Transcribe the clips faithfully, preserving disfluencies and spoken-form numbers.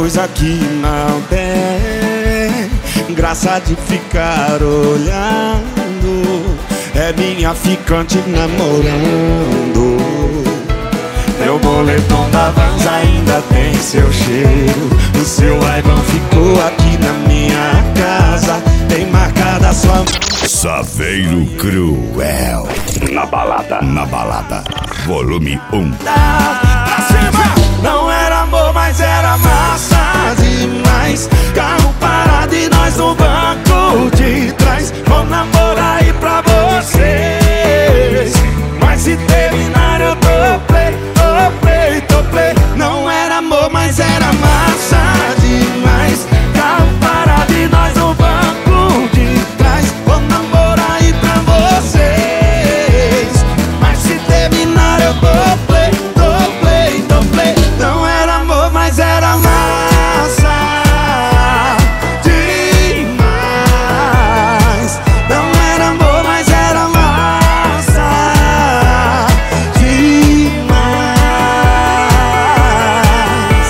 coisa que não tem graça de ficar olhando. É minha ficante namorando. Meu boletom da Vans ainda tem seu cheiro. O seu Ray-Ban ficou aqui na minha casa. Tem marcada sua... Saveiro Cruel. Na balada, na balada, volume um. Pra cima! Não era amor, mas era massa demais. Carro parado e nós no banco de trás. Vou namorar aí pra vocês. Mas se terminar eu tô play, tô play, tô play. Não era amor, mas era massa demais. Carro parado e nós no banco de trás. Vou namorar aí pra vocês. Mas se terminar eu tô play, tô play, tô play. Não era amor, mas era massa demais. Não era amor, mas era massa demais.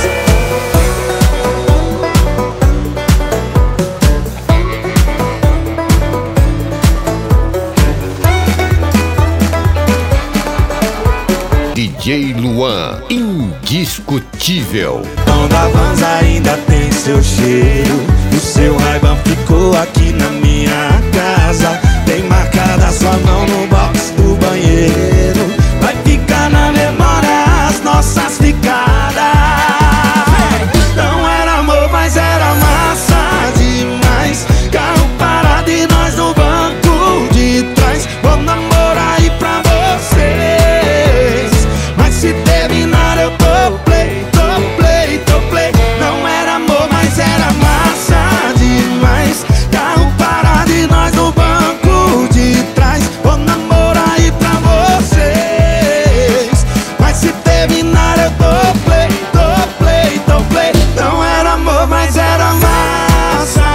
D J Luan, indiscutível. Então da Vans ainda tem seu cheiro. O seu Ray-Ban ficou aqui na minha casa. Tem marcada sua mão no box do banheiro. Vai ficar na memória as nossas ficadas. Não era amor, mas era massa demais. Carro parado e nós no banco de trás. Vou namorar aí pra vocês. Mas se terminar eu tô play, tô play, tô play. Não era amor, mas era massa demais. Carro parado e nós no banco de trás. Vou namorar aí pra vocês. Mas se terminar eu tô play, tô play, tô play. Não era amor, mas era massa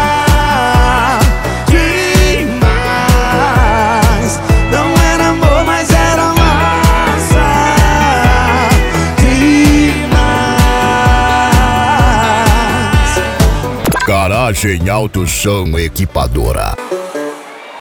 demais. Não era amor, mas era massa demais. Garagem Auto Som Equipadora.